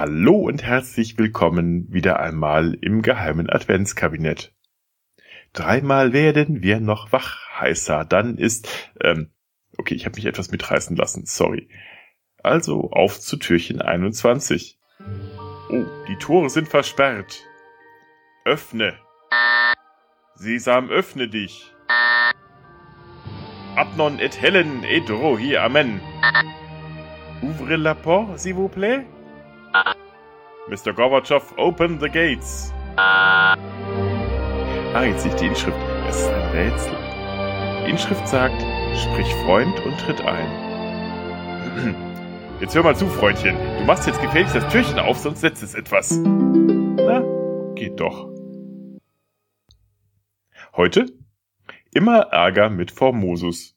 Hallo und herzlich willkommen wieder einmal im geheimen Adventskabinett. Dreimal werden wir noch wach, heißer, dann ist... Okay, ich habe mich etwas mitreißen lassen, sorry. Also auf zu Türchen 21. Oh, die Tore sind versperrt. Öffne. Sesam, öffne dich. Abnon et Helen et rohi, amen. Ouvre la porte, s'il vous plaît. Mr. Gorbatschow, open the gates. Jetzt sehe ich die Inschrift. Es ist ein Rätsel. Die Inschrift sagt, sprich Freund und tritt ein. Jetzt hör mal zu, Freundchen. Du machst jetzt gefälligst das Türchen auf, sonst setzt es etwas. Na, geht doch. Heute? Immer Ärger mit Formosus.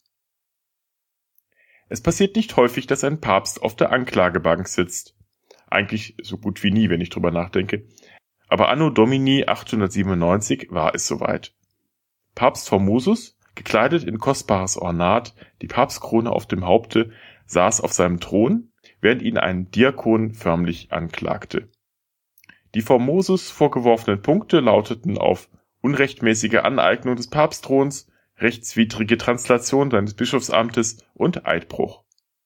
Es passiert nicht häufig, dass ein Papst auf der Anklagebank sitzt. Eigentlich so gut wie nie, wenn ich drüber nachdenke. Aber Anno Domini 897 war es soweit. Papst Formosus, gekleidet in kostbares Ornat, die Papstkrone auf dem Haupte, saß auf seinem Thron, während ihn ein Diakon förmlich anklagte. Die Formosus vorgeworfenen Punkte lauteten auf unrechtmäßige Aneignung des Papstthrons, rechtswidrige Translation seines Bischofsamtes und Eidbruch.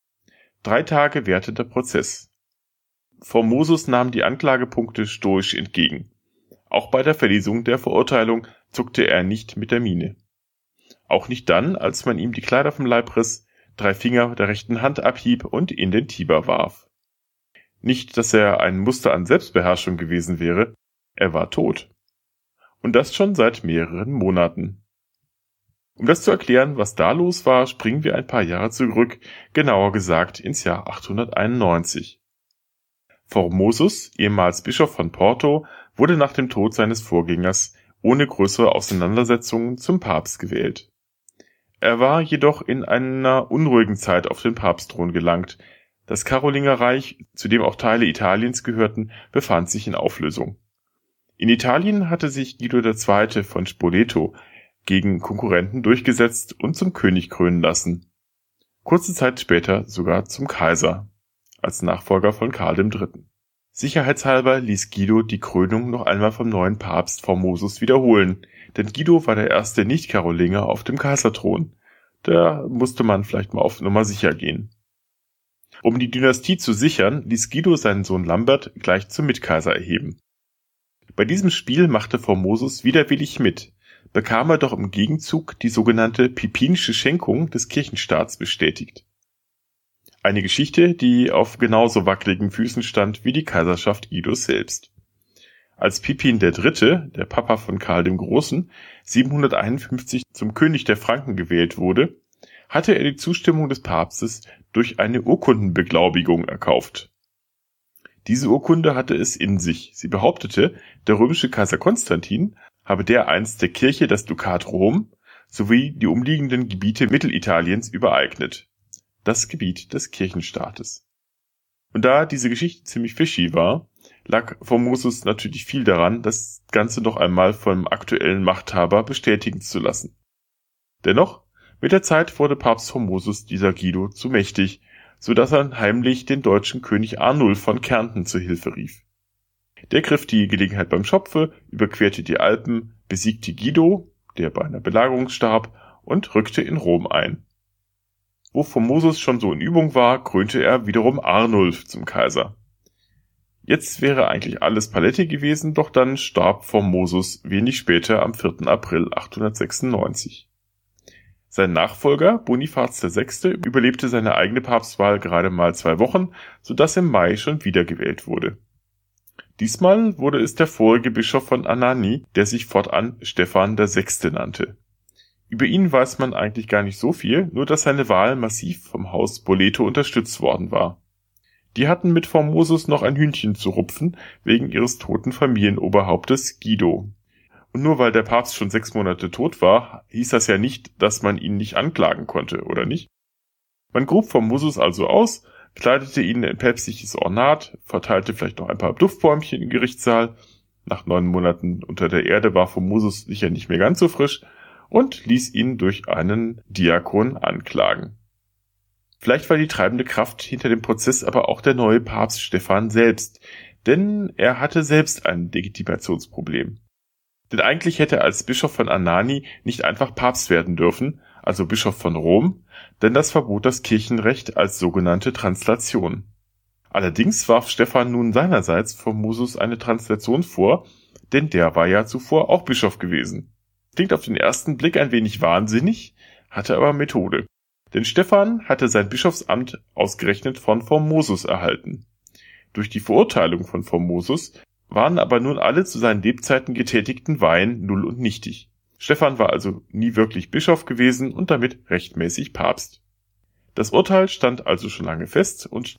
3 Tage währte der Prozess. Formosus nahm die Anklagepunkte stoisch entgegen. Auch bei der Verlesung der Verurteilung zuckte er nicht mit der Miene. Auch nicht dann, als man ihm die Kleider vom Leib riss, 3 Finger der rechten Hand abhieb und in den Tiber warf. Nicht, dass er ein Muster an Selbstbeherrschung gewesen wäre, er war tot. Und das schon seit mehreren Monaten. Um das zu erklären, was da los war, springen wir ein paar Jahre zurück, genauer gesagt ins Jahr 891. Formosus, ehemals Bischof von Porto, wurde nach dem Tod seines Vorgängers ohne größere Auseinandersetzungen zum Papst gewählt. Er war jedoch in einer unruhigen Zeit auf den Papstthron gelangt. Das Karolingerreich, zu dem auch Teile Italiens gehörten, befand sich in Auflösung. In Italien hatte sich Guido II. Von Spoleto gegen Konkurrenten durchgesetzt und zum König krönen lassen. Kurze Zeit später sogar zum Kaiser, als Nachfolger von Karl III. Sicherheitshalber ließ Guido die Krönung noch einmal vom neuen Papst Formosus wiederholen, denn Guido war der erste Nicht-Karolinger auf dem Kaiserthron. Da musste man vielleicht mal auf Nummer sicher gehen. Um die Dynastie zu sichern, ließ Guido seinen Sohn Lambert gleich zum Mitkaiser erheben. Bei diesem Spiel machte Formosus widerwillig mit, bekam er doch im Gegenzug die sogenannte Pippinische Schenkung des Kirchenstaats bestätigt. Eine Geschichte, die auf genauso wackeligen Füßen stand wie die Kaiserschaft Guidos selbst. Als Pippin III., der Papa von Karl dem Großen, 751 zum König der Franken gewählt wurde, hatte er die Zustimmung des Papstes durch eine Urkundenbeglaubigung erkauft. Diese Urkunde hatte es in sich. Sie behauptete, der römische Kaiser Konstantin habe dereinst der Kirche das Dukat Rom sowie die umliegenden Gebiete Mittelitaliens übereignet. Das Gebiet des Kirchenstaates. Und da diese Geschichte ziemlich fishy war, lag Formosus natürlich viel daran, das Ganze noch einmal vom aktuellen Machthaber bestätigen zu lassen. Dennoch, mit der Zeit wurde Papst Formosus dieser Guido zu mächtig, so dass er heimlich den deutschen König Arnulf von Kärnten zu Hilfe rief. Der griff die Gelegenheit beim Schopfe, überquerte die Alpen, besiegte Guido, der bei einer Belagerung starb, und rückte in Rom ein. Wo Formosus schon so in Übung war, krönte er wiederum Arnulf zum Kaiser. Jetzt wäre eigentlich alles Paletti gewesen, doch dann starb Formosus wenig später am 4. April 896. Sein Nachfolger, Bonifaz VI., überlebte seine eigene Papstwahl gerade mal 2 Wochen, sodass im Mai schon wiedergewählt wurde. Diesmal wurde es der vorige Bischof von Anagni, der sich fortan Stephan VI. Nannte. Über ihn weiß man eigentlich gar nicht so viel, nur dass seine Wahl massiv vom Haus Spoleto unterstützt worden war. Die hatten mit Formosus noch ein Hühnchen zu rupfen, wegen ihres toten Familienoberhauptes Guido. Und nur weil der Papst schon 6 Monate tot war, hieß das ja nicht, dass man ihn nicht anklagen konnte, oder nicht? Man grub Formosus also aus, kleidete ihn in päpstliches Ornat, verteilte vielleicht noch ein paar Duftbäumchen im Gerichtssaal. Nach 9 Monaten unter der Erde war Formosus sicher nicht mehr ganz so frisch, und ließ ihn durch einen Diakon anklagen. Vielleicht war die treibende Kraft hinter dem Prozess aber auch der neue Papst Stephan selbst, denn er hatte selbst ein Legitimationsproblem. Denn eigentlich hätte er als Bischof von Anagni nicht einfach Papst werden dürfen, also Bischof von Rom, denn das verbot das Kirchenrecht als sogenannte Translation. Allerdings warf Stephan nun seinerseits Formosus eine Translation vor, denn der war ja zuvor auch Bischof gewesen. Klingt auf den ersten Blick ein wenig wahnsinnig, hatte aber Methode. Denn Stephan hatte sein Bischofsamt ausgerechnet von Formosus erhalten. Durch die Verurteilung von Formosus waren aber nun alle zu seinen Lebzeiten getätigten Weihen null und nichtig. Stephan war also nie wirklich Bischof gewesen und damit rechtmäßig Papst. Das Urteil stand also schon lange fest und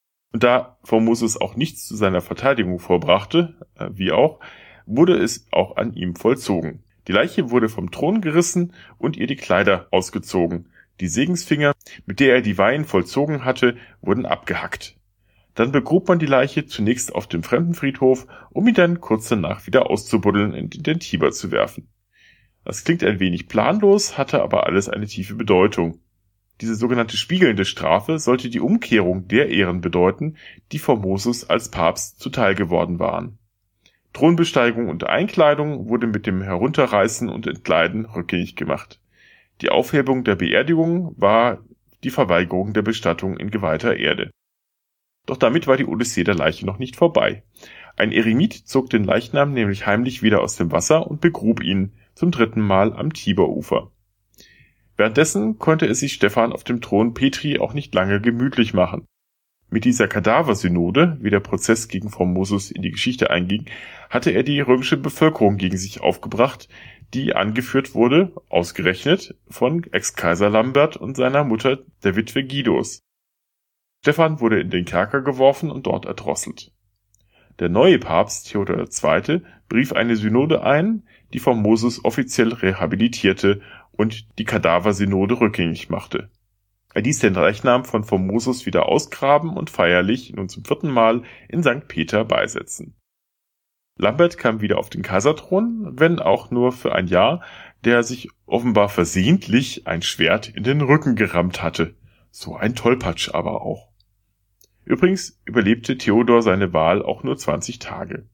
da Formosus auch nichts zu seiner Verteidigung vorbrachte, wie auch, wurde es auch an ihm vollzogen. Die Leiche wurde vom Thron gerissen und ihr die Kleider ausgezogen. Die Segensfinger, mit der er die Weihen vollzogen hatte, wurden abgehackt. Dann begrub man die Leiche zunächst auf dem Fremdenfriedhof, um ihn dann kurz danach wieder auszubuddeln und in den Tiber zu werfen. Das klingt ein wenig planlos, hatte aber alles eine tiefe Bedeutung. Diese sogenannte spiegelnde Strafe sollte die Umkehrung der Ehren bedeuten, die Formosus als Papst zuteil geworden waren. Thronbesteigung und Einkleidung wurde mit dem Herunterreißen und Entkleiden rückgängig gemacht. Die Aufhebung der Beerdigung war die Verweigerung der Bestattung in geweihter Erde. Doch damit war die Odyssee der Leiche noch nicht vorbei. Ein Eremit zog den Leichnam nämlich heimlich wieder aus dem Wasser und begrub ihn zum 3. Mal am Tiberufer. Währenddessen konnte es sich Stephan auf dem Thron Petri auch nicht lange gemütlich machen. Mit dieser Kadaversynode, wie der Prozess gegen Formosus in die Geschichte einging, hatte er die römische Bevölkerung gegen sich aufgebracht, die angeführt wurde, ausgerechnet, von Ex-Kaiser Lambert und seiner Mutter, der Witwe Guidos. Stephan wurde in den Kerker geworfen und dort erdrosselt. Der neue Papst, Theodor II., brief eine Synode ein, die Formosus offiziell rehabilitierte und die Kadaversynode rückgängig machte. Er ließ den Leichnam von Formosus wieder ausgraben und feierlich, nun zum 4. Mal, in St. Peter beisetzen. Lambert kam wieder auf den Kaiserthron, wenn auch nur für ein Jahr, der sich offenbar versehentlich ein Schwert in den Rücken gerammt hatte. So ein Tollpatsch aber auch. Übrigens überlebte Theodor seine Wahl auch nur 20 Tage.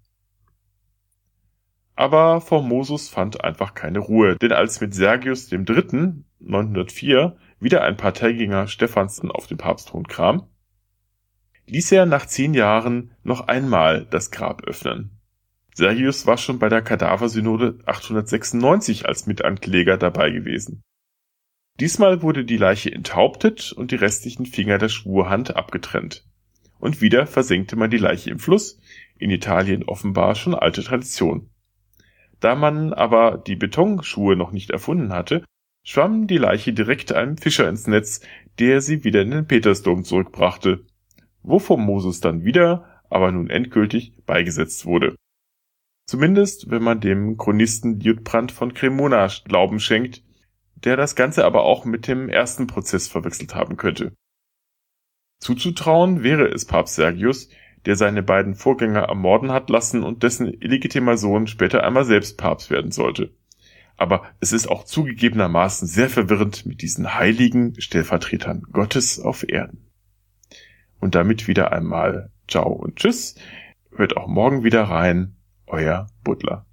Aber Formosus fand einfach keine Ruhe, denn als mit Sergius III. 904 wieder ein Parteigänger Stephans auf den Papstthron kam, ließ er nach 10 Jahren noch einmal das Grab öffnen. Sergius war schon bei der Kadaversynode 896 als Mitankläger dabei gewesen. Diesmal wurde die Leiche enthauptet und die restlichen Finger der Schwurhand abgetrennt. Und wieder versenkte man die Leiche im Fluss, in Italien offenbar schon alte Tradition. Da man aber die Betonschuhe noch nicht erfunden hatte, schwamm die Leiche direkt einem Fischer ins Netz, der sie wieder in den Petersdom zurückbrachte, wo Formosus dann wieder, aber nun endgültig, beigesetzt wurde. Zumindest, wenn man dem Chronisten Liutprand von Cremona Glauben schenkt, der das Ganze aber auch mit dem ersten Prozess verwechselt haben könnte. Zuzutrauen wäre es Papst Sergius, der seine beiden Vorgänger ermorden hat lassen und dessen illegitimer Sohn später einmal selbst Papst werden sollte. Aber es ist auch zugegebenermaßen sehr verwirrend mit diesen heiligen Stellvertretern Gottes auf Erden. Und damit wieder einmal Ciao und Tschüss. Hört auch morgen wieder rein. Euer Butler.